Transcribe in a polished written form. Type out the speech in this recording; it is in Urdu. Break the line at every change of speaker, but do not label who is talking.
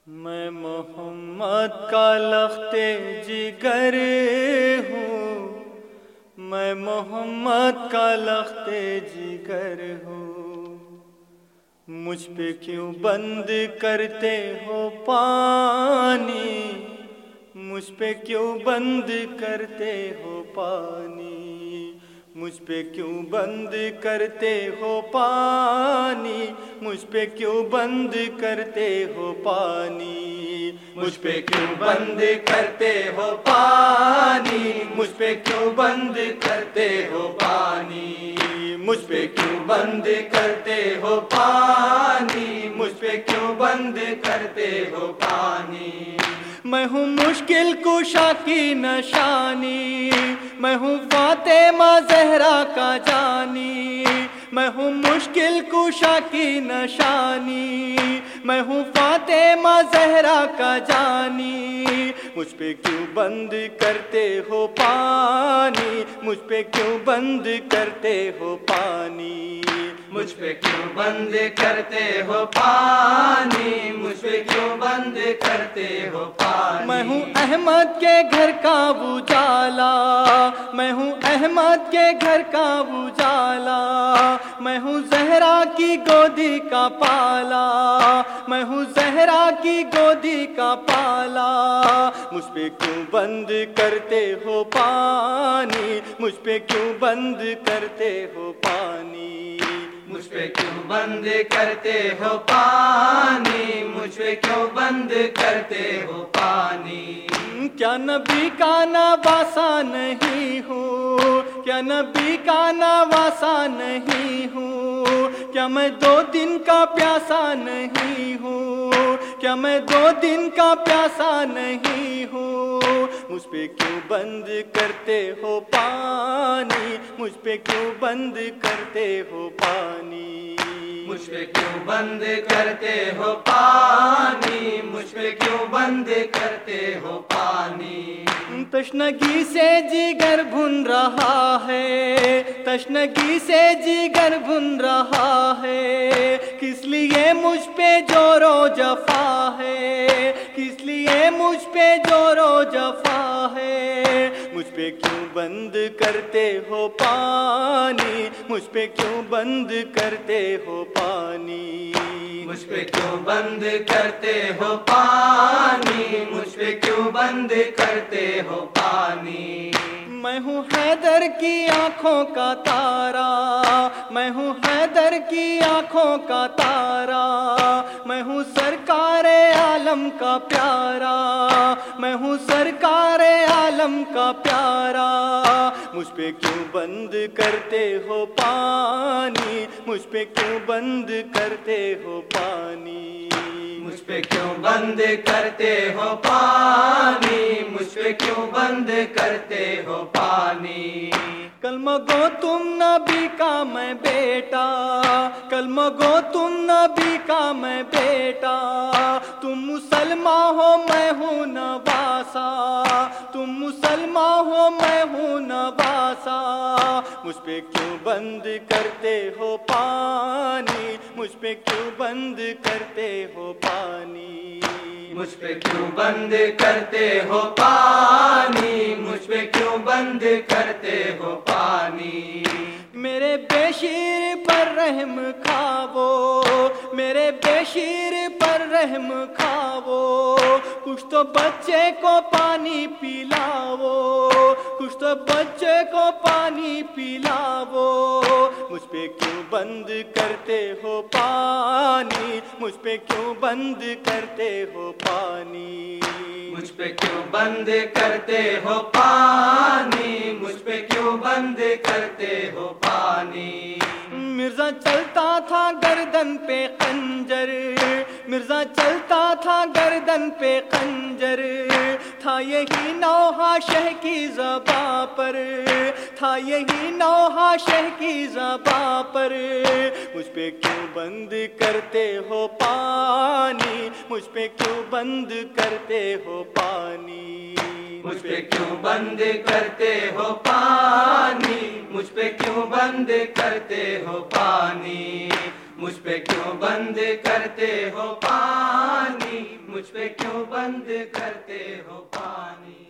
میں محمد کا لخت جگر ہوں، میں محمد کا لخت جگر ہوں، مجھ پہ کیوں بند کرتے ہو پانی، مجھ پہ کیوں بند کرتے ہو پانی، مجھ پہ کیوں بند کرتے ہو پانی، مجھ پہ کیوں بند کرتے ہو پانی، مجھ پہ کیوں بند کرتے ہو پانی، مجھ پہ کیوں بند کرتے ہو پانی، مجھ پہ کیوں بند کرتے ہو پانی، مجھ پہ کیوں بند کرتے ہو پانی۔ میں ہوں مشکل کشا کی نشانی، میں ہوں فاطمہ زہرا کا جانی، میں ہوں مشکل کشا کی نشانی، میں ہوں فاطمہ زہرا کا جانی، مجھ پہ کیوں بند کرتے ہو پانی، مجھ پہ کیوں بند کرتے ہو پانی، مجھ پہ کیوں بند کرتے ہو پانی، مجھ پہ کیوں بند کرتے ہو پانی۔ میں ہوں احمد کے گھر کا اجالا، میں ہوں احمد کے گھر کا اجالا، میں ہوں زہرا کی گودی کا پالا، میں ہوں زہرا کی گودی کا پالا، مجھ پہ کیوں بند کرتے ہو پانی، مجھ پہ کیوں بند کرتے ہو پانی، مجھ پہ کیوں بند کرتے ہو پانی، مجھ پہ کیوں بند کرتے ہو پانی۔ کیا نبی کا نواسا نہیں ہوں، کیا نبی کا نواسا نہیں ہوں، کیا میں 2 دن کا پیاسا نہیں ہوں، کیا میں 2 دن کا پیاسا نہیں ہوں، مجھ پہ کیوں بند کرتے ہو پانی، مجھ پہ کیوں بند کرتے ہو پانی، مجھ پہ کیوں بند کرتے ہو پانی، مجھ پہ کیوں بند کرتے ہو پانی۔ تشنگی سے جگر بھن رہا ہے، تشنگی سے جگر بھن رہا ہے، کس لیے مجھ پہ جور و جفا ہے، کس لیے مجھ پہ جور و جفا ہے، مجھ پہ کیوں بند کرتے ہو پانی، مجھ پہ کیوں بند کرتے ہو پانی، مجھ پہ کیوں بند کرتے ہو پانی، مجھ پہ کیوں بند کرتے ہو پانی۔ میں ہوں حیدر کی آنکھوں کا تارا، میں ہوں حیدر کی آنکھوں کا تارا، میں ہوں سرکار عالم کا پیارا، میں ہوں سرکار عالم کا پیارا، مجھ پہ کیوں بند کرتے ہو پانی، مجھ پہ کیوں بند کرتے ہو پانی، مجھ پہ کیوں بند کرتے ہو پانی، مجھ پہ کیوں بند کرتے ہو پانی۔ کلمہ گو تم نبی کا میں بیٹا، کلمہ گو تم نبی کا میں بیٹا، تم مسلمان ہو میں ہوں نواسا، تم مسلمان ہو میں ہوں نواسا، مجھ پہ کیوں بند کرتے ہو پانی، مجھ پہ کیوں بند کرتے ہو پانی، مجھ پہ کیوں بند کرتے ہو پانی، مجھ پہ کیوں بند کرتے ہو پانی۔ میرے بے شیر پر رحم کھاو، میرے بے شیر پر رحم کھاو، کچھ تو بچے کو پانی پلاو، کچھ تو بچے کو پانی پلاو، مجھ پہ کیوں بند کرتے ہو پانی، مجھ پہ کیوں بند کرتے ہو پانی، مجھ پہ کیوں بند کرتے ہو پانی، مجھ پہ کیوں بند کرتے ہو پانی۔ مرزا چلتا تھا گردن پہ خنجر، مرزا چلتا تھا گردن پہ خنجر، تھا یہی نوحہ شہ کی زباں پر، تھا یہی نوحہ شہ کی زباں پر، مجھ پہ کیوں بند کرتے ہو پانی، مجھ پہ کیوں بند کرتے ہو پانی، مجھ پہ کیوں بند کرتے ہو پانی، مجھ پہ کیوں بند کرتے ہو پانی، مجھ پہ کیوں بند کرتے ہو پانی۔
مجھ پہ کیوں بند کرتے ہو پانی؟